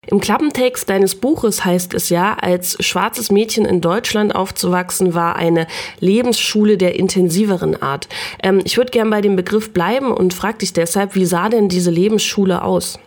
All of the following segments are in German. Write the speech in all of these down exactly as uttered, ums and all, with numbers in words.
Im Klappentext deines Buches heißt es ja, als schwarzes Mädchen in Deutschland aufzuwachsen, war eine Lebensschule der intensiveren Art. Ähm, ich würde gern bei dem Begriff bleiben und frage dich deshalb, wie sah denn diese Lebensschule aus?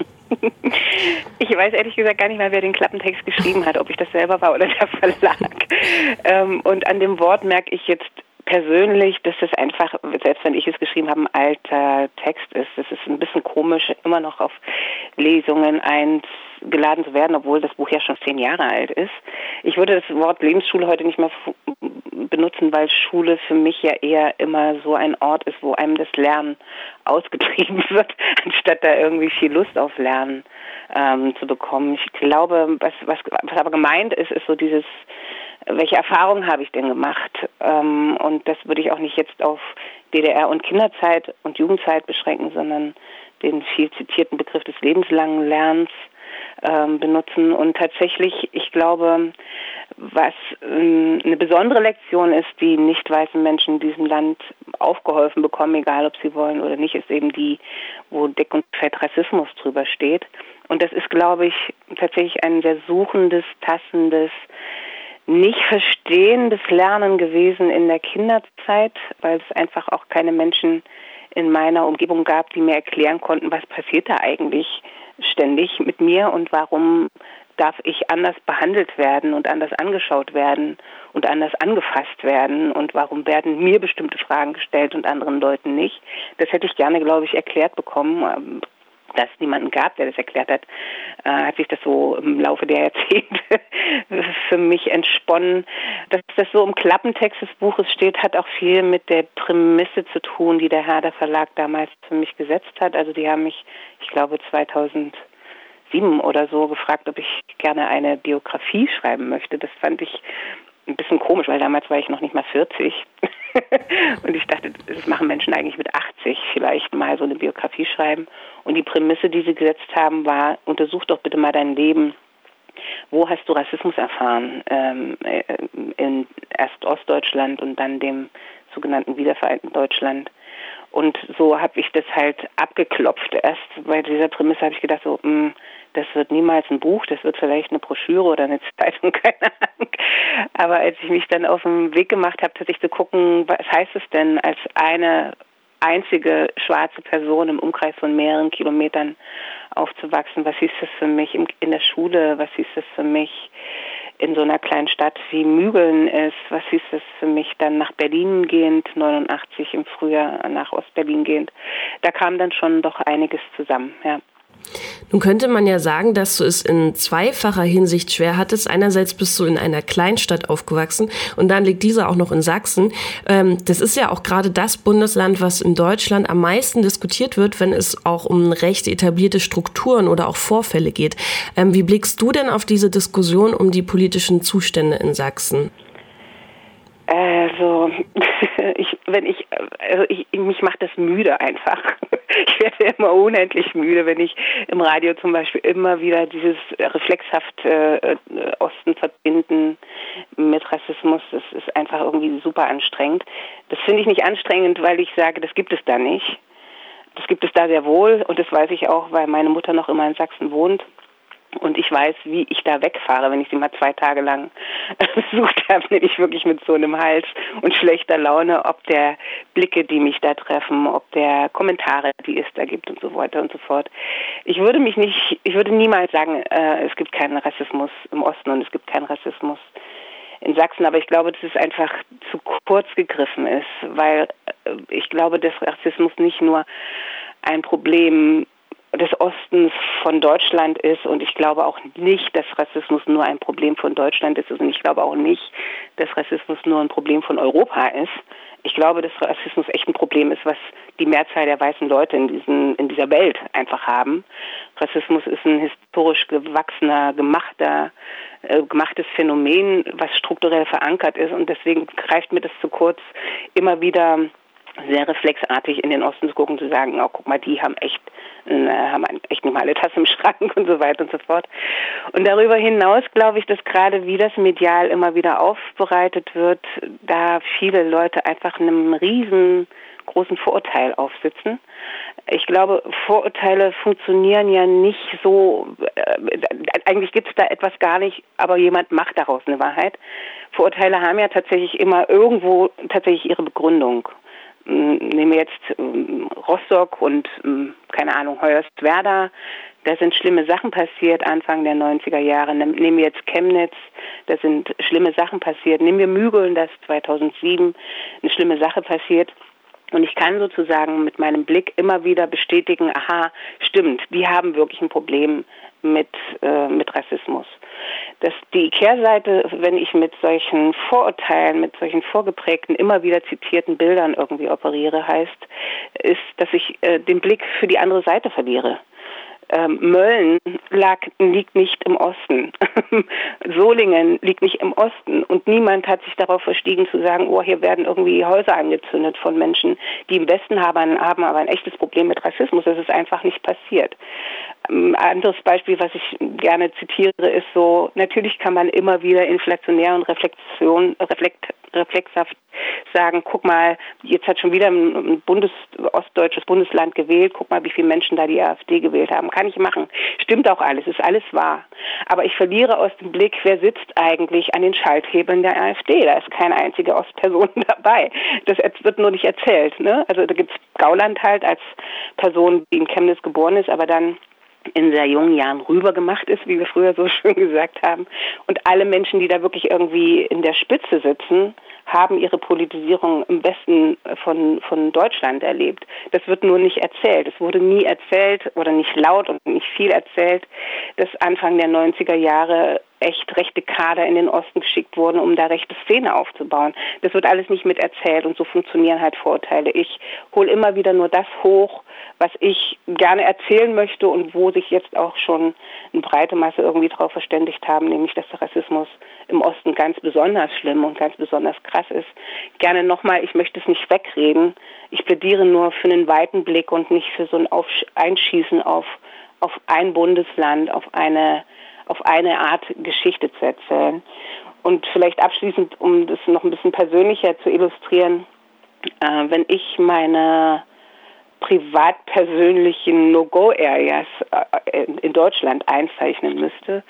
Ich weiß ehrlich gesagt gar nicht mal, wer den Klappentext geschrieben hat, ob ich das selber war oder der Verlag. ähm, und an dem Wort merke ich jetzt persönlich, dass das einfach, selbst wenn ich es geschrieben habe, ein alter Text ist. Es ist ein bisschen komisch, immer noch auf Lesungen eingeladen zu werden, obwohl das Buch ja schon zehn Jahre alt ist. Ich würde das Wort Lebensschule heute nicht mehr benutzen, weil Schule für mich ja eher immer so ein Ort ist, wo einem das Lernen ausgetrieben wird, anstatt da irgendwie viel Lust auf Lernen ähm, zu bekommen. Ich glaube, was, was, was aber gemeint ist, ist so dieses, welche Erfahrungen habe ich denn gemacht? Ähm, und das würde ich auch nicht jetzt auf D D R und Kinderzeit und Jugendzeit beschränken, sondern den viel zitierten Begriff des lebenslangen Lernens ähm, benutzen. Und tatsächlich, ich glaube, was ähm, eine besondere Lektion ist, die nicht weißen Menschen in diesem Land aufgeholfen bekommen, egal ob sie wollen oder nicht, ist eben die, wo dick und fett Rassismus drüber steht. Und das ist, glaube ich, tatsächlich ein sehr suchendes, tassendes, nicht verstehendes Lernen gewesen in der Kinderzeit, weil es einfach auch keine Menschen in meiner Umgebung gab, die mir erklären konnten, was passiert da eigentlich ständig mit mir und warum darf ich anders behandelt werden und anders angeschaut werden und anders angefasst werden und warum werden mir bestimmte Fragen gestellt und anderen Leuten nicht. Das hätte ich gerne, glaube ich, erklärt bekommen. Dass es niemanden gab, der das erklärt hat, äh, hat sich das so im Laufe der Jahrzehnte für mich entsponnen. Dass das so im Klappentext des Buches steht, hat auch viel mit der Prämisse zu tun, die der Herder Verlag damals für mich gesetzt hat. Also die haben mich, ich glaube zweitausendsieben oder so, gefragt, ob ich gerne eine Biografie schreiben möchte. Das fand ich ein bisschen komisch, weil damals war ich noch nicht mal vierzig. Und ich dachte, das machen Menschen eigentlich mit achtzig vielleicht mal so eine Biografie schreiben. Und die Prämisse, die sie gesetzt haben, war, untersuch doch bitte mal dein Leben. Wo hast du Rassismus erfahren? Ähm, in erst Ostdeutschland und dann dem sogenannten wiedervereinten Deutschland. Und so habe ich das halt abgeklopft. Erst bei dieser Prämisse habe ich gedacht, so, mh, das wird niemals ein Buch, das wird vielleicht eine Broschüre oder eine Zeitung, keine Ahnung. Aber als ich mich dann auf den Weg gemacht habe, tatsächlich zu gucken, was heißt es denn, als eine einzige schwarze Person im Umkreis von mehreren Kilometern aufzuwachsen, was hieß das für mich in der Schule, was hieß das für mich in so einer kleinen Stadt wie Mügeln ist, was hieß das für mich dann nach Berlin gehend, neunundachtzig im Frühjahr nach Ostberlin gehend. Da kam dann schon doch einiges zusammen, ja. Nun könnte man ja sagen, dass du es in zweifacher Hinsicht schwer hattest. Einerseits bist du in einer Kleinstadt aufgewachsen und dann liegt diese auch noch in Sachsen. Ähm, das ist ja auch gerade das Bundesland, was in Deutschland am meisten diskutiert wird, wenn es auch um recht etablierte Strukturen oder auch Vorfälle geht. Ähm, wie blickst du denn auf diese Diskussion um die politischen Zustände in Sachsen? Also, ich, wenn ich, also ich, mich macht das müde einfach. Ich werde immer unendlich müde, wenn ich im Radio zum Beispiel immer wieder dieses reflexhafte äh, Osten verbinden mit Rassismus. Das ist einfach irgendwie super anstrengend. Das finde ich nicht anstrengend, weil ich sage, das gibt es da nicht. Das gibt es da sehr wohl und das weiß ich auch, weil meine Mutter noch immer in Sachsen wohnt. Und ich weiß, wie ich da wegfahre, wenn ich sie mal zwei Tage lang besucht habe, nämlich wirklich mit so einem Hals und schlechter Laune, ob der Blicke, die mich da treffen, ob der Kommentare, die es da gibt und so weiter und so fort. Ich würde mich nicht, ich würde niemals sagen, äh, es gibt keinen Rassismus im Osten und es gibt keinen Rassismus in Sachsen, aber ich glaube, dass es einfach zu kurz gegriffen ist, weil äh, ich glaube, dass Rassismus nicht nur ein Problem des Ostens von Deutschland ist und ich glaube auch nicht, dass Rassismus nur ein Problem von Deutschland ist und ich glaube auch nicht, dass Rassismus nur ein Problem von Europa ist. Ich glaube, dass Rassismus echt ein Problem ist, was die Mehrzahl der weißen Leute in, diesen, in dieser Welt einfach haben. Rassismus ist ein historisch gewachsener, gemachter, äh, gemachtes Phänomen, was strukturell verankert ist und deswegen greift mir das zu kurz, immer wieder sehr reflexartig in den Osten zu gucken, zu sagen, oh, guck mal, die haben echt, äh, haben echt nicht mal alle Tasse im Schrank und so weiter und so fort. Und darüber hinaus glaube ich, dass gerade wie das medial immer wieder aufbereitet wird, da viele Leute einfach einem riesengroßen Vorurteil aufsitzen, Ich glaube, Vorurteile funktionieren ja nicht so, äh, eigentlich gibt es da etwas gar nicht, aber jemand macht daraus eine Wahrheit. Vorurteile haben ja tatsächlich immer irgendwo tatsächlich ihre Begründung. Nehmen wir jetzt ähm, Rostock und, ähm, keine Ahnung, Hoyerswerda, da sind schlimme Sachen passiert Anfang der neunziger Jahre. Nehmen wir jetzt Chemnitz, da sind schlimme Sachen passiert. Nehmen wir Mügeln, da ist zweitausendsieben eine schlimme Sache passiert. Und ich kann sozusagen mit meinem Blick immer wieder bestätigen, aha, stimmt, die haben wirklich ein Problem mit, äh, mit Rassismus. Das, die Kehrseite, wenn ich mit solchen Vorurteilen, mit solchen vorgeprägten, immer wieder zitierten Bildern irgendwie operiere, heißt, ist, dass ich äh, den Blick für die andere Seite verliere. Ähm, Mölln lag, liegt nicht im Osten. Solingen liegt nicht im Osten. Und niemand hat sich darauf verstiegen zu sagen, oh, hier werden irgendwie Häuser angezündet von Menschen, die im Westen haben, haben aber ein echtes Problem mit Rassismus. Das ist einfach nicht passiert. Ein anderes Beispiel, was ich gerne zitiere, ist so, natürlich kann man immer wieder inflationär und Reflexion, reflekt, reflexhaft sagen, guck mal, jetzt hat schon wieder ein Bundes, ostdeutsches Bundesland gewählt, guck mal, wie viele Menschen da die AfD gewählt haben. Kann ich machen. Stimmt auch alles, ist alles wahr. Aber ich verliere aus dem Blick, wer sitzt eigentlich an den Schalthebeln der AfD. Da ist keine einzige Ostperson dabei. Das wird nur nicht erzählt. Ne? Also da gibt es Gauland halt als Person, die in Chemnitz geboren ist, aber dann in sehr jungen Jahren rüber gemacht ist, wie wir früher so schön gesagt haben. Und alle Menschen, die da wirklich irgendwie in der Spitze sitzen, haben ihre Politisierung im Westen von, von Deutschland erlebt. Das wird nur nicht erzählt. Es wurde nie erzählt oder nicht laut und nicht viel erzählt, dass Anfang der neunziger Jahre echt rechte Kader in den Osten geschickt wurden, um da rechte Szene aufzubauen. Das wird alles nicht mit erzählt und so funktionieren halt Vorurteile. Ich hole immer wieder nur das hoch, was ich gerne erzählen möchte und wo sich jetzt auch schon eine breite Masse irgendwie darauf verständigt haben, nämlich dass der Rassismus im Osten ganz besonders schlimm und ganz besonders krass ist. Gerne nochmal, ich möchte es nicht wegreden. Ich plädiere nur für einen weiten Blick und nicht für so ein Aufsch- Einschießen auf, auf ein Bundesland, auf eine auf eine Art Geschichte zu erzählen. Und vielleicht abschließend, um das noch ein bisschen persönlicher zu illustrieren, äh, wenn ich meine privat-persönlichen No-Go-Areas äh, in Deutschland einzeichnen müsste,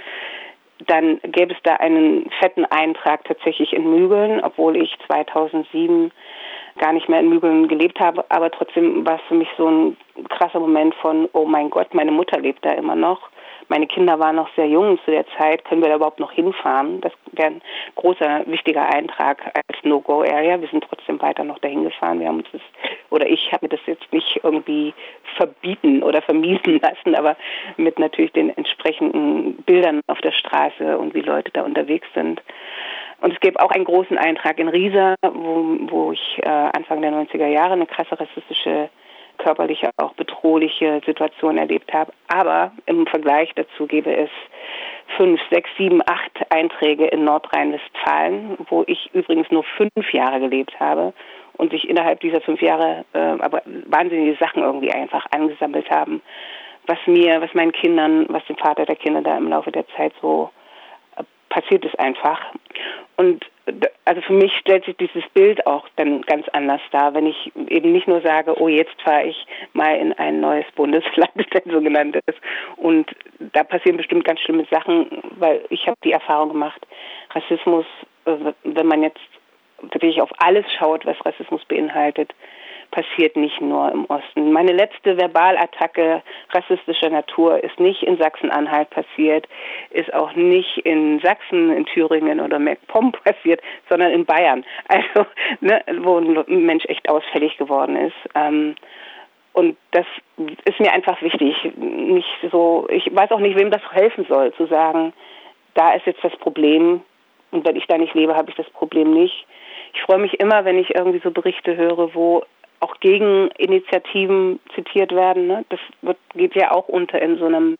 dann gäbe es da einen fetten Eintrag tatsächlich in Mügeln, obwohl ich zweitausendsieben gar nicht mehr in Mügeln gelebt habe, aber trotzdem war es für mich so ein krasser Moment von, oh mein Gott, meine Mutter lebt da immer noch. Meine Kinder waren noch sehr jung zu der Zeit. Können wir da überhaupt noch hinfahren? Das wäre ein großer, wichtiger Eintrag als No-Go-Area. Wir sind trotzdem weiter noch dahin gefahren. Wir haben uns das, oder ich habe mir das jetzt nicht irgendwie verbieten oder vermiesen lassen, aber mit natürlich den entsprechenden Bildern auf der Straße und wie Leute da unterwegs sind. Und es gäbe auch einen großen Eintrag in Riesa, wo, wo ich äh, Anfang der neunziger Jahre eine krasse rassistische, körperliche, auch bedrohliche Situation erlebt habe. Aber im Vergleich dazu gäbe es fünf, sechs, sieben, acht Einträge in Nordrhein-Westfalen, wo ich übrigens nur fünf Jahre gelebt habe und sich innerhalb dieser fünf Jahre äh, aber wahnsinnige Sachen irgendwie einfach angesammelt haben, was mir, was meinen Kindern, was dem Vater der Kinder da im Laufe der Zeit so äh, passiert ist einfach. Und also für mich stellt sich dieses Bild auch dann ganz anders dar, wenn ich eben nicht nur sage, oh, jetzt fahre ich mal in ein neues Bundesland, ein sogenanntes, und da passieren bestimmt ganz schlimme Sachen, weil ich habe die Erfahrung gemacht, Rassismus, wenn man jetzt wirklich auf alles schaut, was Rassismus beinhaltet, passiert nicht nur im Osten. Meine letzte Verbalattacke rassistischer Natur ist nicht in Sachsen-Anhalt passiert, ist auch nicht in Sachsen, in Thüringen oder MacPom passiert, sondern in Bayern. Also, ne, wo ein Mensch echt ausfällig geworden ist. Ähm, und das ist mir einfach wichtig. Nicht so, ich weiß auch nicht, wem das helfen soll, zu sagen, da ist jetzt das Problem und wenn ich da nicht lebe, habe ich das Problem nicht. Ich freue mich immer, wenn ich irgendwie so Berichte höre, wo auch Gegeninitiativen zitiert werden. Ne? Das wird, geht ja auch unter in so einem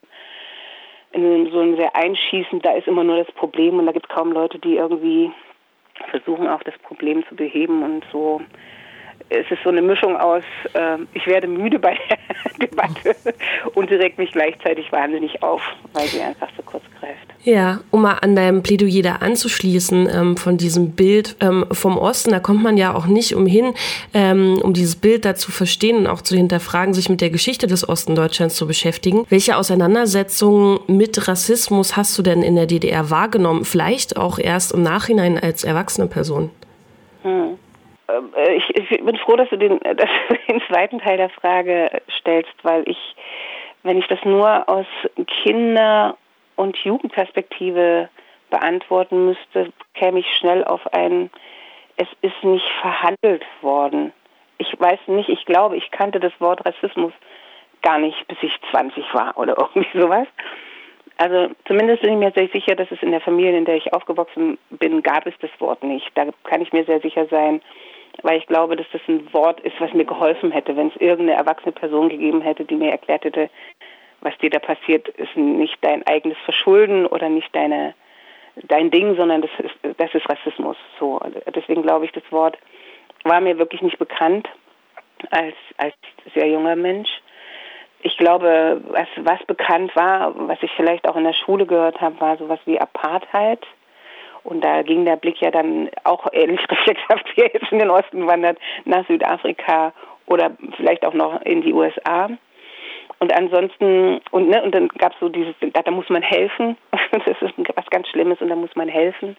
in so einem sehr einschießend, da ist immer nur das Problem und da gibt es kaum Leute, die irgendwie versuchen auch das Problem zu beheben und so. Es ist so eine Mischung aus, äh, ich werde müde bei der Debatte und sie regt mich gleichzeitig wahnsinnig auf, weil sie einfach so kurz greift. Ja, um mal an deinem Plädoyer da anzuschließen, ähm, von diesem Bild ähm, vom Osten, da kommt man ja auch nicht umhin, ähm, um dieses Bild da zu verstehen und auch zu hinterfragen, sich mit der Geschichte des Osten Deutschlands zu beschäftigen. Welche Auseinandersetzungen mit Rassismus hast du denn in der D D R wahrgenommen? Vielleicht auch erst im Nachhinein als erwachsene Person? Hm. Ich, ich bin froh, dass du, den, dass du den zweiten Teil der Frage stellst, weil ich, wenn ich das nur aus Kinder- und Jugendperspektive beantworten müsste, käme ich schnell auf ein, es ist nicht verhandelt worden. Ich weiß nicht, ich glaube, ich kannte das Wort Rassismus gar nicht, bis ich zwanzig war oder irgendwie sowas. Also zumindest bin ich mir sehr sicher, dass es in der Familie, in der ich aufgewachsen bin, gab es das Wort nicht. Da kann ich mir sehr sicher sein, weil ich glaube, dass das ein Wort ist, was mir geholfen hätte, wenn es irgendeine erwachsene Person gegeben hätte, die mir erklärt hätte, was dir da passiert, ist nicht dein eigenes Verschulden oder nicht deine dein Ding, sondern das ist das ist Rassismus. So, deswegen glaube ich, das Wort war mir wirklich nicht bekannt als als sehr junger Mensch. Ich glaube, was was bekannt war, was ich vielleicht auch in der Schule gehört habe, war sowas wie Apartheid. Und da ging der Blick ja dann auch ähnlich reflexhaft, wie er jetzt in den Osten wandert, nach Südafrika oder vielleicht auch noch in die U S A. Und ansonsten, und, ne, und dann gab es so dieses, da, da muss man helfen, das ist was ganz Schlimmes und da muss man helfen.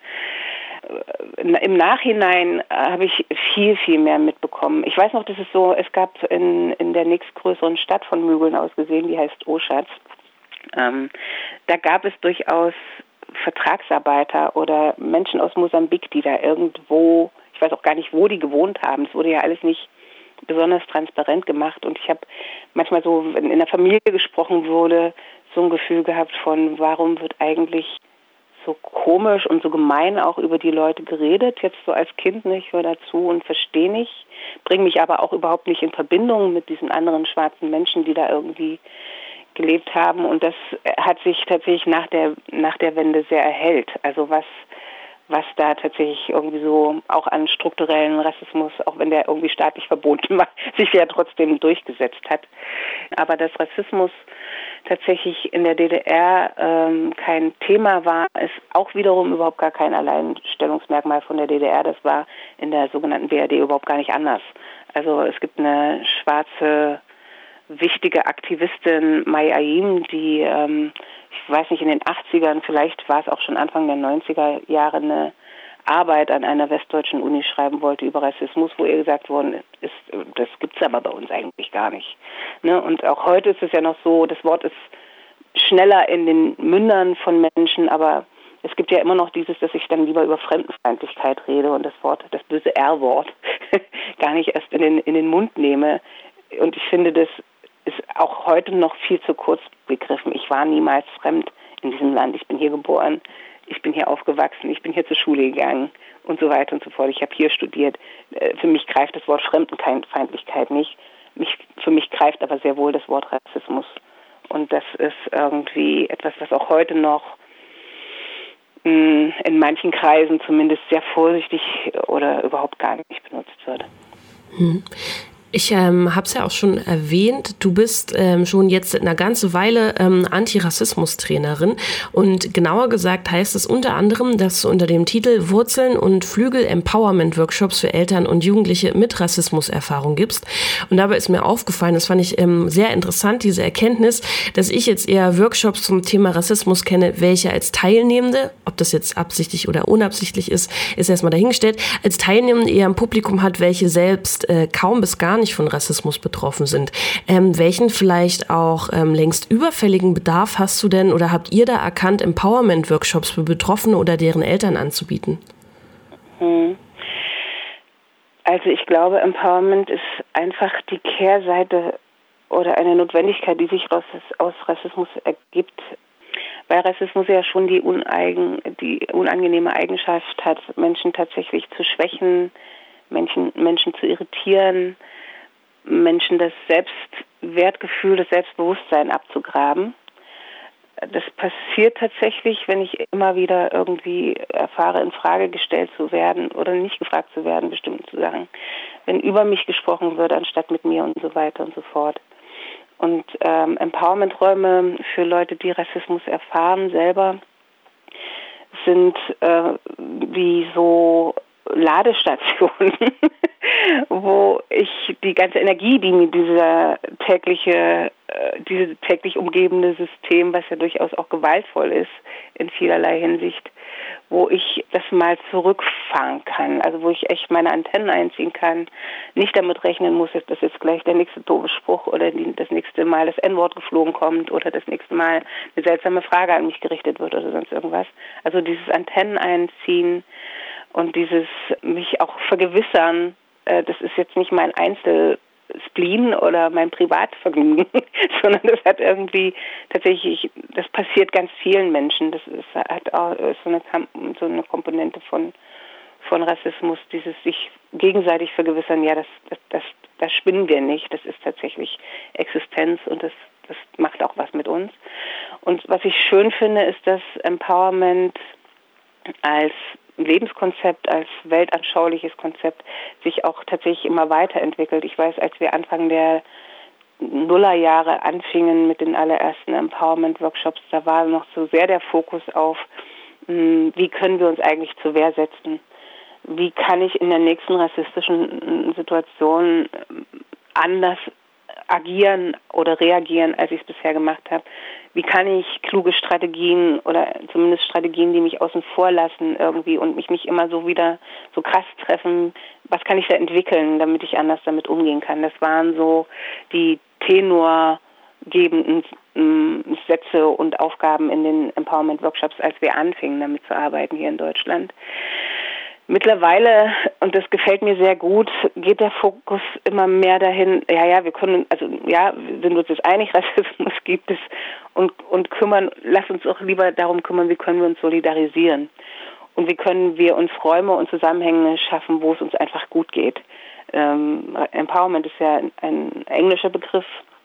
Im Nachhinein habe ich viel, viel mehr mitbekommen. Ich weiß noch, dass es so, es gab in, in der nächstgrößeren Stadt von Mügeln aus gesehen, die heißt Oschatz, ähm, da gab es durchaus Vertragsarbeiter oder Menschen aus Mosambik, die da irgendwo, ich weiß auch gar nicht, wo die gewohnt haben. Es wurde ja alles nicht besonders transparent gemacht und ich habe manchmal so, wenn in der Familie gesprochen wurde, so ein Gefühl gehabt von, warum wird eigentlich so komisch und so gemein auch über die Leute geredet, jetzt so als Kind nicht, ich höre dazu und verstehe nicht, bringe mich aber auch überhaupt nicht in Verbindung mit diesen anderen schwarzen Menschen, die da irgendwie gelebt haben und das hat sich tatsächlich nach der nach der Wende sehr erhellt. Also was was da tatsächlich irgendwie so auch an strukturellen Rassismus, auch wenn der irgendwie staatlich verboten war, sich ja trotzdem durchgesetzt hat. Aber dass Rassismus tatsächlich in der D D R ähm, kein Thema war, ist auch wiederum überhaupt gar kein Alleinstellungsmerkmal von der D D R. Das war in der sogenannten B R D überhaupt gar nicht anders. Also es gibt eine schwarze wichtige Aktivistin, Mai Ayim, die, ähm, ich weiß nicht, in den achtzigern, vielleicht war es auch schon Anfang der neunziger Jahre, eine Arbeit an einer westdeutschen Uni schreiben wollte über Rassismus, wo ihr gesagt worden ist, das gibt's aber bei uns eigentlich gar nicht. Ne? Und auch heute ist es ja noch so, das Wort ist schneller in den Mündern von Menschen, aber es gibt ja immer noch dieses, dass ich dann lieber über Fremdenfeindlichkeit rede und das Wort, das böse R-Wort, gar nicht erst in den, in den Mund nehme. Und ich finde, das ist auch heute noch viel zu kurz begriffen. Ich war niemals fremd in diesem Land. Ich bin hier geboren, ich bin hier aufgewachsen, ich bin hier zur Schule gegangen und so weiter und so fort. Ich habe hier studiert. Für mich greift das Wort Fremdenfeindlichkeit nicht. Mich, für mich greift aber sehr wohl das Wort Rassismus. Und das ist irgendwie etwas, was auch heute noch mh, in manchen Kreisen zumindest sehr vorsichtig oder überhaupt gar nicht benutzt wird. Hm. Ich ähm, habe es ja auch schon erwähnt, du bist ähm, schon jetzt eine ganze Weile ähm, Antirassismus-Trainerin und genauer gesagt heißt es unter anderem, dass du unter dem Titel Wurzeln und Flügel Empowerment-Workshops für Eltern und Jugendliche mit Rassismuserfahrung gibst. Und dabei ist mir aufgefallen, das fand ich ähm, sehr interessant, diese Erkenntnis, dass ich jetzt eher Workshops zum Thema Rassismus kenne, welche als Teilnehmende, ob das jetzt absichtlich oder unabsichtlich ist, ist erstmal dahingestellt, als Teilnehmende eher ein Publikum hat, welche selbst äh, kaum bis gar nicht von Rassismus betroffen sind. Ähm, welchen vielleicht auch ähm, längst überfälligen Bedarf hast du denn oder habt ihr da erkannt, Empowerment-Workshops für Betroffene oder deren Eltern anzubieten? Hm. Also ich glaube, Empowerment ist einfach die Kehrseite oder eine Notwendigkeit, die sich aus, aus Rassismus ergibt, weil Rassismus ja schon die, uneigen, die unangenehme Eigenschaft hat, Menschen tatsächlich zu schwächen, Menschen, Menschen zu irritieren, Menschen das Selbstwertgefühl, das Selbstbewusstsein abzugraben. Das passiert tatsächlich, wenn ich immer wieder irgendwie erfahre, in Frage gestellt zu werden oder nicht gefragt zu werden, bestimmte Sachen. Wenn über mich gesprochen wird, anstatt mit mir und so weiter und so fort. Und ähm, Empowerment-Räume für Leute, die Rassismus erfahren selber, sind äh, wie so Ladestationen, wo ich die ganze Energie, die mir dieser tägliche, äh, diese täglich umgebende System, was ja durchaus auch gewaltvoll ist in vielerlei Hinsicht, wo ich das mal zurückfahren kann, also wo ich echt meine Antennen einziehen kann, nicht damit rechnen muss, dass jetzt gleich der nächste doofe Spruch oder die, das nächste Mal das En-Wort geflogen kommt oder das nächste Mal eine seltsame Frage an mich gerichtet wird oder sonst irgendwas. Also dieses Antennen einziehen und dieses mich auch vergewissern, äh, das ist jetzt nicht mein Einzelspleen oder mein Privatvergnügen, sondern das hat irgendwie tatsächlich, das passiert ganz vielen Menschen. Das ist, hat auch so eine, so eine Komponente von, von Rassismus, dieses sich gegenseitig vergewissern, ja, das, das, das, das spinnen wir nicht, das ist tatsächlich Existenz und das, das macht auch was mit uns. Und was ich schön finde, ist, dass Empowerment als Lebenskonzept, als weltanschauliches Konzept sich auch tatsächlich immer weiterentwickelt. Ich weiß, als wir Anfang der Nullerjahre anfingen mit den allerersten Empowerment-Workshops, da war noch so sehr der Fokus auf, wie können wir uns eigentlich zur Wehr setzen? Wie kann ich in der nächsten rassistischen Situation anders agieren oder reagieren, als ich es bisher gemacht habe? Wie kann ich kluge Strategien oder zumindest Strategien, die mich außen vor lassen irgendwie und mich nicht immer so wieder so krass treffen, was kann ich da entwickeln, damit ich anders damit umgehen kann? Das waren so die tenorgebenden ähm, Sätze und Aufgaben in den Empowerment-Workshops, als wir anfingen, damit zu arbeiten hier in Deutschland. Mittlerweile, und das gefällt mir sehr gut, geht der Fokus immer mehr dahin, ja, ja, wir können, also ja, wir sind uns jetzt einig, Rassismus gibt es und, und kümmern, lass uns auch lieber darum kümmern, wie können wir uns solidarisieren und wie können wir uns Räume und Zusammenhänge schaffen, wo es uns einfach gut geht. Ähm, Empowerment ist ja ein, ein englischer Begriff,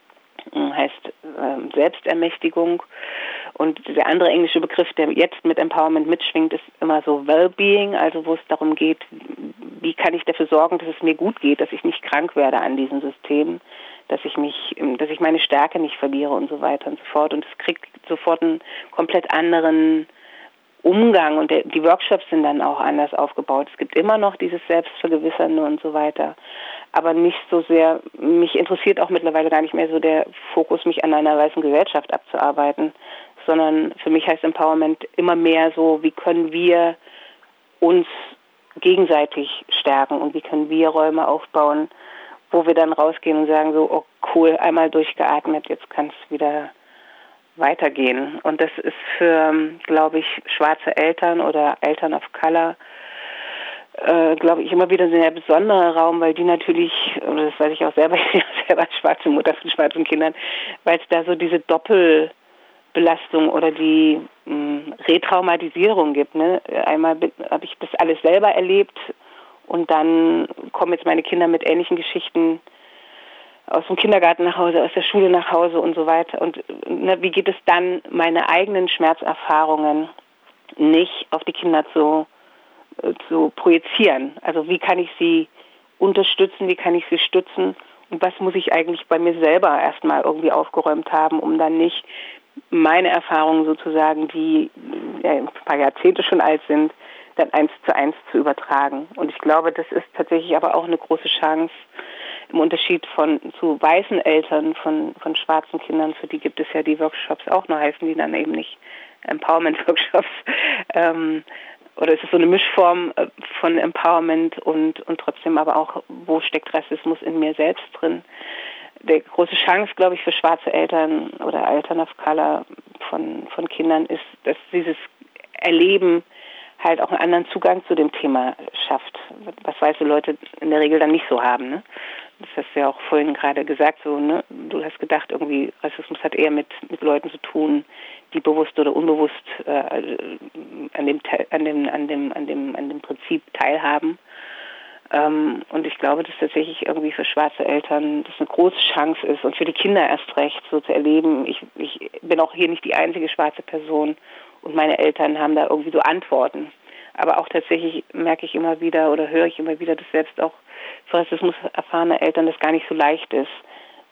heißt ähm, Selbstermächtigung. Und der andere englische Begriff, der jetzt mit Empowerment mitschwingt, ist immer so Wellbeing, also wo es darum geht, wie kann ich dafür sorgen, dass es mir gut geht, dass ich nicht krank werde an diesem System, dass ich mich, dass ich meine Stärke nicht verliere und so weiter und so fort. Und es kriegt sofort einen komplett anderen Umgang und der, die Workshops sind dann auch anders aufgebaut. Es gibt immer noch dieses Selbstvergewissernde und so weiter, aber nicht so sehr, mich interessiert auch mittlerweile gar nicht mehr so der Fokus, mich an einer weißen Gesellschaft abzuarbeiten, sondern für mich heißt Empowerment immer mehr so, wie können wir uns gegenseitig stärken und wie können wir Räume aufbauen, wo wir dann rausgehen und sagen so, oh cool, einmal durchgeatmet, jetzt kann es wieder weitergehen. Und das ist für, glaube ich, schwarze Eltern oder Eltern of Color, äh, glaube ich, immer wieder ein sehr besonderer Raum, weil die natürlich, und das weiß ich auch selber, ich bin ja selber schwarze Mutter von schwarzen Kindern, weil es da so diese Doppelbelastung oder die mh, Retraumatisierung gibt. Ne? Einmal habe ich das alles selber erlebt und dann kommen jetzt meine Kinder mit ähnlichen Geschichten aus dem Kindergarten nach Hause, aus der Schule nach Hause und so weiter. Und ne, wie geht es dann, meine eigenen Schmerzerfahrungen nicht auf die Kinder zu, äh, zu projizieren? Also wie kann ich sie unterstützen, wie kann ich sie stützen und was muss ich eigentlich bei mir selber erstmal irgendwie aufgeräumt haben, um dann nicht meine Erfahrungen sozusagen, die ja, ein paar Jahrzehnte schon alt sind, dann eins zu eins zu übertragen. Und ich glaube, das ist tatsächlich aber auch eine große Chance, im Unterschied von zu weißen Eltern von, von schwarzen Kindern, für die gibt es ja die Workshops auch noch, heißen die dann eben nicht Empowerment-Workshops. Ähm, oder es ist so eine Mischform von Empowerment und, und trotzdem aber auch, wo steckt Rassismus in mir selbst drin. Die große Chance, glaube ich, für schwarze Eltern oder Eltern of Color von, von Kindern ist, dass dieses Erleben halt auch einen anderen Zugang zu dem Thema schafft, was weiße Leute in der Regel dann nicht so haben. Ne? Das hast du ja auch vorhin gerade gesagt, so, ne? Du hast gedacht, irgendwie Rassismus hat eher mit, mit Leuten zu tun, die bewusst oder unbewusst äh, an dem an dem an dem an dem an dem Prinzip teilhaben. Ähm, und ich glaube, dass tatsächlich irgendwie für schwarze Eltern das eine große Chance ist und für die Kinder erst recht so zu erleben. Ich, ich bin auch hier nicht die einzige schwarze Person und meine Eltern haben da irgendwie so Antworten. Aber auch tatsächlich merke ich immer wieder oder höre ich immer wieder, dass selbst auch für Rassismus erfahrene Eltern das gar nicht so leicht ist,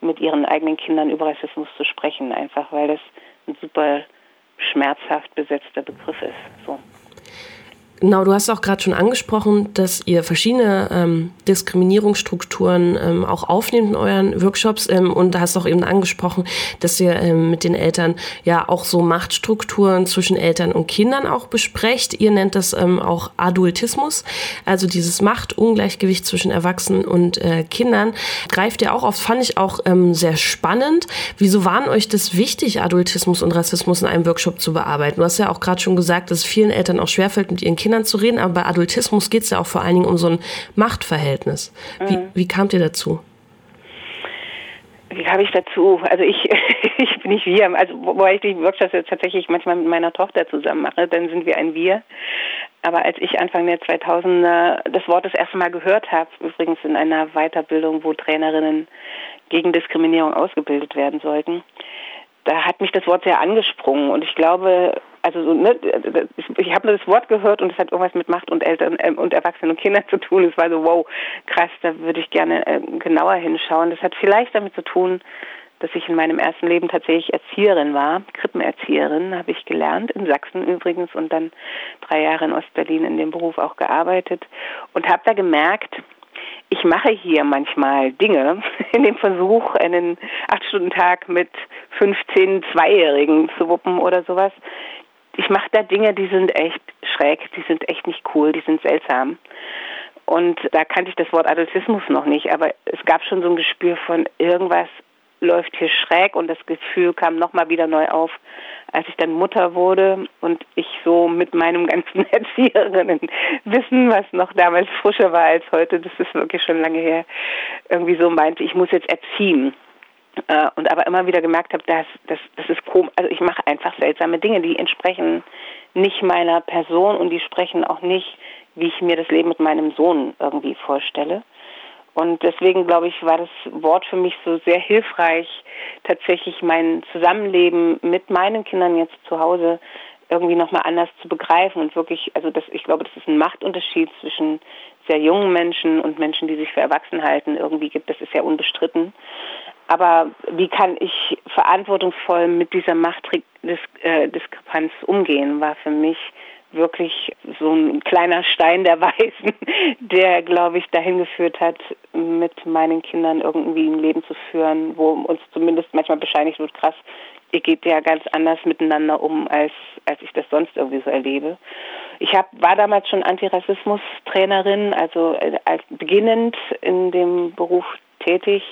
mit ihren eigenen Kindern über Rassismus zu sprechen, einfach weil das ein super schmerzhaft besetzter Begriff ist. So. Genau, du hast auch gerade schon angesprochen, dass ihr verschiedene ähm, Diskriminierungsstrukturen ähm, auch aufnehmt in euren Workshops ähm, und da hast auch eben angesprochen, dass ihr ähm, mit den Eltern ja auch so Machtstrukturen zwischen Eltern und Kindern auch besprecht. Ihr nennt das ähm, auch Adultismus, also dieses Machtungleichgewicht zwischen Erwachsenen und äh, Kindern. Greift ihr auch auf, fand ich auch ähm, sehr spannend. Wieso war euch das wichtig, Adultismus und Rassismus in einem Workshop zu bearbeiten? Du hast ja auch gerade schon gesagt, dass es vielen Eltern auch schwerfällt, mit ihren Kindern zu reden, aber bei Adultismus geht es ja auch vor allen Dingen um so ein Machtverhältnis. Wie, mhm. wie kamt ihr dazu? Wie kam ich dazu? Also ich, ich bin nicht wir, also wobei ich die Workshops jetzt tatsächlich manchmal mit meiner Tochter zusammen mache, dann sind wir ein Wir. Aber als ich Anfang der zweitausender das Wort das erste Mal gehört habe, übrigens in einer Weiterbildung, wo Trainerinnen gegen Diskriminierung ausgebildet werden sollten, da hat mich das Wort sehr angesprungen und ich glaube, also so, ne, ich habe das Wort gehört und es hat irgendwas mit Macht und Eltern äh, und Erwachsenen und Kindern zu tun. Es war so, wow, krass, da würde ich gerne äh, genauer hinschauen. Das hat vielleicht damit zu tun, dass ich in meinem ersten Leben tatsächlich Erzieherin war, Krippenerzieherin, habe ich gelernt, in Sachsen übrigens und dann drei Jahre in Ostberlin in dem Beruf auch gearbeitet und habe da gemerkt, ich mache hier manchmal Dinge in dem Versuch, einen acht-Stunden-Tag mit fünfzehn Zweijährigen zu wuppen oder sowas. Ich mache da Dinge, die sind echt schräg, die sind echt nicht cool, die sind seltsam. Und da kannte ich das Wort Adultismus noch nicht, aber es gab schon so ein Gespür von irgendwas läuft hier schräg und das Gefühl kam nochmal wieder neu auf, als ich dann Mutter wurde und ich so mit meinem ganzen Erzieherinnenwissen, was noch damals frischer war als heute, das ist wirklich schon lange her, irgendwie so meinte, ich muss jetzt erziehen. Und aber immer wieder gemerkt habe, dass das, das ist komisch, also ich mache einfach seltsame Dinge, die entsprechen nicht meiner Person und die sprechen auch nicht, wie ich mir das Leben mit meinem Sohn irgendwie vorstelle. Und deswegen, glaube ich, war das Wort für mich so sehr hilfreich, tatsächlich mein Zusammenleben mit meinen Kindern jetzt zu Hause irgendwie nochmal anders zu begreifen und wirklich, also das, ich glaube, das ist ein Machtunterschied zwischen sehr jungen Menschen und Menschen, die sich für erwachsen halten, irgendwie gibt, das ist ja unbestritten. Aber wie kann ich verantwortungsvoll mit dieser Machtdiskrepanz umgehen, war für mich wirklich so ein kleiner Stein der Weisen, der, glaube ich, dahin geführt hat, mit meinen Kindern irgendwie ein Leben zu führen, wo uns zumindest manchmal bescheinigt wird, krass, ihr geht ja ganz anders miteinander um, als als ich das sonst irgendwie so erlebe. Ich hab, war damals schon Antirassismus-Trainerin, also als beginnend in dem Beruf tätig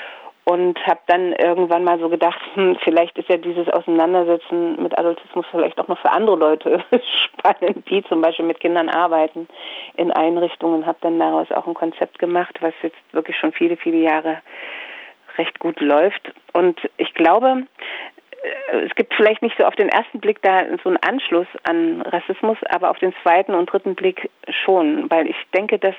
und habe dann irgendwann mal so gedacht, hm, vielleicht ist ja dieses Auseinandersetzen mit Adultismus vielleicht auch noch für andere Leute spannend, die zum Beispiel mit Kindern arbeiten in Einrichtungen. Habe dann daraus auch ein Konzept gemacht, was jetzt wirklich schon viele, viele Jahre recht gut läuft. Und ich glaube, es gibt vielleicht nicht so auf den ersten Blick da so einen Anschluss an Rassismus, aber auf den zweiten und dritten Blick schon. Weil ich denke, dass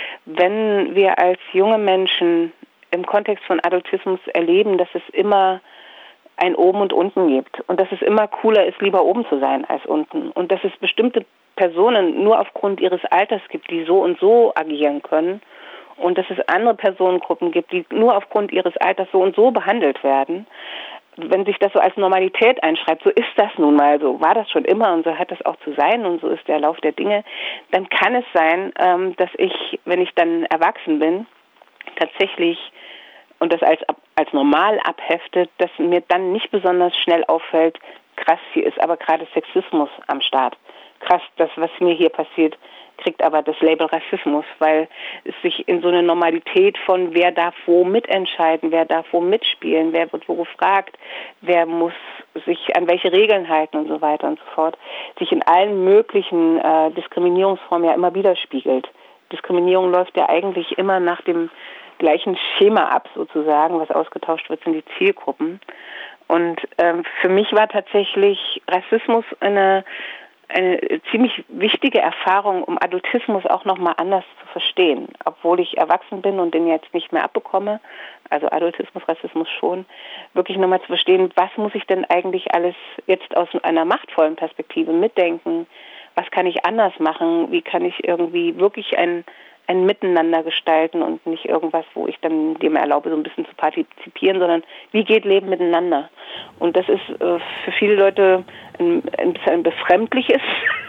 wenn wir als junge Menschen im Kontext von Adultismus erleben, dass es immer ein Oben und Unten gibt und dass es immer cooler ist, lieber oben zu sein als unten und dass es bestimmte Personen nur aufgrund ihres Alters gibt, die so und so agieren können und dass es andere Personengruppen gibt, die nur aufgrund ihres Alters so und so behandelt werden. Wenn sich das so als Normalität einschreibt, so ist das nun mal, so war das schon immer und so hat das auch zu sein und so ist der Lauf der Dinge, dann kann es sein, dass ich, wenn ich dann erwachsen bin, tatsächlich und das als als normal abheftet, dass mir dann nicht besonders schnell auffällt, krass, hier ist aber gerade Sexismus am Start. Krass, das, was mir hier passiert, kriegt aber das Label Rassismus, weil es sich in so eine Normalität von wer darf wo mitentscheiden, wer darf wo mitspielen, wer wird wo gefragt, wer muss sich an welche Regeln halten und so weiter und so fort, sich in allen möglichen äh, Diskriminierungsformen ja immer widerspiegelt. Diskriminierung läuft ja eigentlich immer nach dem gleichen Schema ab, sozusagen, was ausgetauscht wird, sind die Zielgruppen. Und ähm, für mich war tatsächlich Rassismus eine, eine ziemlich wichtige Erfahrung, um Adultismus auch nochmal anders zu verstehen. Obwohl ich erwachsen bin und den jetzt nicht mehr abbekomme, also Adultismus, Rassismus schon, wirklich nochmal zu verstehen, was muss ich denn eigentlich alles jetzt aus einer machtvollen Perspektive mitdenken, was kann ich anders machen, wie kann ich irgendwie wirklich ein ein Miteinander gestalten und nicht irgendwas, wo ich dann dem erlaube, so ein bisschen zu partizipieren, sondern wie geht Leben miteinander? Und das ist äh, für viele Leute ein, ein bisschen ein befremdliches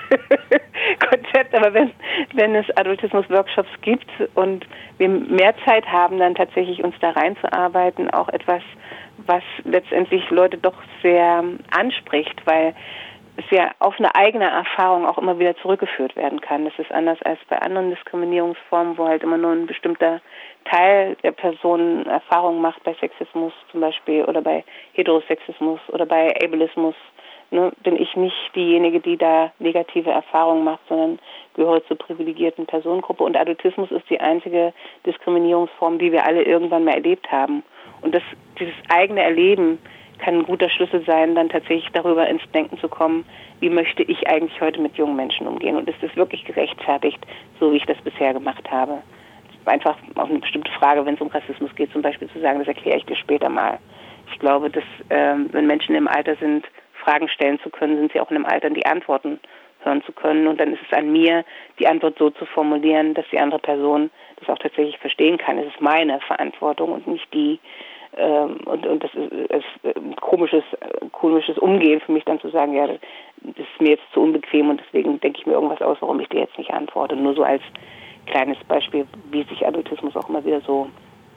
Konzept, aber wenn, wenn es Adultismus-Workshops gibt und wir mehr Zeit haben, dann tatsächlich uns da reinzuarbeiten, auch etwas, was letztendlich Leute doch sehr anspricht, weil es ja auf eine eigene Erfahrung auch immer wieder zurückgeführt werden kann. Das ist anders als bei anderen Diskriminierungsformen, wo halt immer nur ein bestimmter Teil der Person Erfahrungen macht, bei Sexismus zum Beispiel oder bei Heterosexismus oder bei Ableismus. Ne, bin ich nicht diejenige, die da negative Erfahrungen macht, sondern gehöre zur privilegierten Personengruppe. Und Adultismus ist die einzige Diskriminierungsform, die wir alle irgendwann mal erlebt haben. Und das, dieses eigene Erleben kann ein guter Schlüssel sein, dann tatsächlich darüber ins Denken zu kommen, wie möchte ich eigentlich heute mit jungen Menschen umgehen und ist das wirklich gerechtfertigt, so wie ich das bisher gemacht habe. Einfach auch eine bestimmte Frage, wenn es um Rassismus geht, zum Beispiel zu sagen, das erkläre ich dir später mal. Ich glaube, dass ähm, wenn Menschen im Alter sind, Fragen stellen zu können, sind sie auch in einem Alter, die Antworten hören zu können. Und dann ist es an mir, die Antwort so zu formulieren, dass die andere Person das auch tatsächlich verstehen kann. Es ist meine Verantwortung und nicht die. Ähm, und, und das ist, ist ein komisches, komisches Umgehen für mich, dann zu sagen, ja, das ist mir jetzt zu unbequem und deswegen denke ich mir irgendwas aus, warum ich dir jetzt nicht antworte. Nur so als kleines Beispiel, wie sich Adultismus auch immer wieder so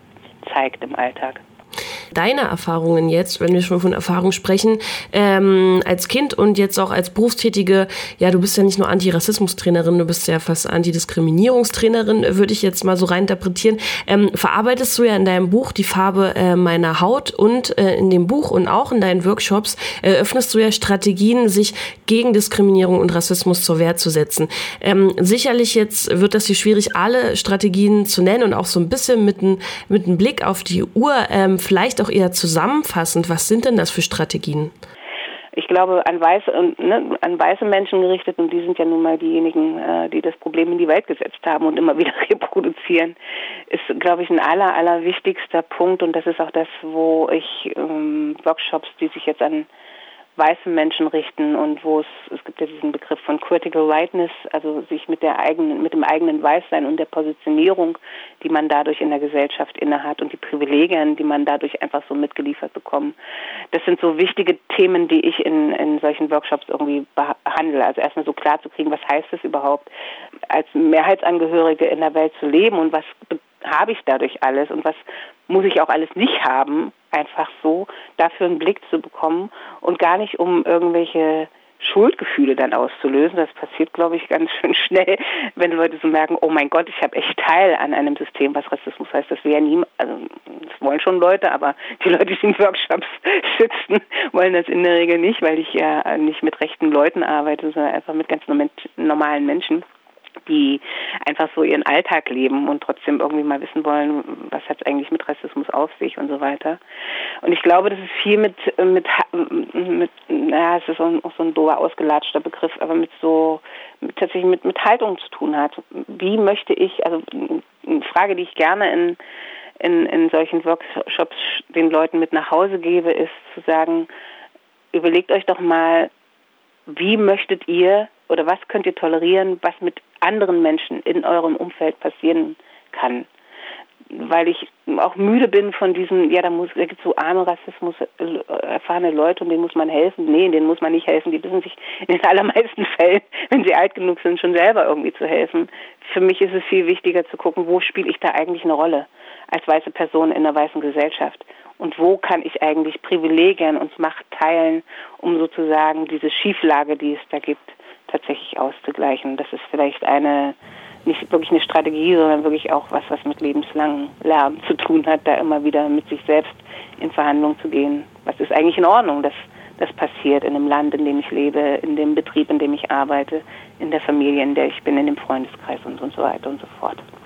zeigt im Alltag. Deine Erfahrungen jetzt, wenn wir schon von Erfahrung sprechen, ähm, als Kind und jetzt auch als Berufstätige, ja, du bist ja nicht nur Antirassismus-Trainerin, du bist ja fast Antidiskriminierungstrainerin, würde ich jetzt mal so reininterpretieren. Ähm, verarbeitest du ja in deinem Buch Die Farbe äh, meiner Haut und äh, in dem Buch und auch in deinen Workshops eröffnest du ja Strategien, sich gegen Diskriminierung und Rassismus zur Wehr zu setzen. Ähm, sicherlich jetzt wird das hier schwierig, alle Strategien zu nennen und auch so ein bisschen mit einem mit einem Blick auf die Uhr, ähm, vielleicht auch eher zusammenfassend, was sind denn das für Strategien? Ich glaube, an weiße, ne, an weiße Menschen gerichtet, und die sind ja nun mal diejenigen, äh, die das Problem in die Welt gesetzt haben und immer wieder reproduzieren, ist, glaube ich, ein aller, aller wichtigster Punkt, und das ist auch das, wo ich ähm, Workshops, die sich jetzt an weiße Menschen richten und wo es, es gibt ja diesen Begriff von Critical Whiteness, also sich mit der eigenen, mit dem eigenen Weißsein und der Positionierung, die man dadurch in der Gesellschaft innehat und die Privilegien, die man dadurch einfach so mitgeliefert bekommt. Das sind so wichtige Themen, die ich in, in solchen Workshops irgendwie behandle. Also erstmal so klar zu kriegen, was heißt es überhaupt, als Mehrheitsangehörige in der Welt zu leben und was habe ich dadurch alles und was muss ich auch alles nicht haben, einfach so dafür einen Blick zu bekommen und gar nicht, um irgendwelche Schuldgefühle dann auszulösen. Das passiert, glaube ich, ganz schön schnell, wenn Leute so merken, oh mein Gott, ich habe echt Teil an einem System, was Rassismus heißt. Das wäre nie, also das wollen schon Leute, aber die Leute, die in Workshops sitzen, wollen das in der Regel nicht, weil ich ja nicht mit rechten Leuten arbeite, sondern einfach mit ganz normalen Menschen, die einfach so ihren Alltag leben und trotzdem irgendwie mal wissen wollen, was hat es eigentlich mit Rassismus auf sich und so weiter. Und ich glaube, das ist viel mit, mit, mit naja, es ist auch so ein dober, ausgelatschter Begriff, aber mit so, mit, tatsächlich mit, mit Haltung zu tun hat. Wie möchte ich, also eine Frage, die ich gerne in, in, in solchen Workshops den Leuten mit nach Hause gebe, ist zu sagen, überlegt euch doch mal, wie möchtet ihr oder was könnt ihr tolerieren, was mit anderen Menschen in eurem Umfeld passieren kann. Weil ich auch müde bin von diesem, ja, da, muss, da gibt es so arme Rassismus erfahrene Leute und denen muss man helfen. Nee, denen muss man nicht helfen. Die wissen sich in den allermeisten Fällen, wenn sie alt genug sind, schon selber irgendwie zu helfen. Für mich ist es viel wichtiger zu gucken, wo spiele ich da eigentlich eine Rolle als weiße Person in einer weißen Gesellschaft. Und wo kann ich eigentlich Privilegien und Macht teilen, um sozusagen diese Schieflage, die es da gibt, tatsächlich auszugleichen. Das ist vielleicht eine, nicht wirklich eine Strategie, sondern wirklich auch was, was mit lebenslangem Lernen zu tun hat, da immer wieder mit sich selbst in Verhandlung zu gehen. Was ist eigentlich in Ordnung, dass das passiert in dem Land, in dem ich lebe, in dem Betrieb, in dem ich arbeite, in der Familie, in der ich bin, in dem Freundeskreis und, und so weiter und so fort.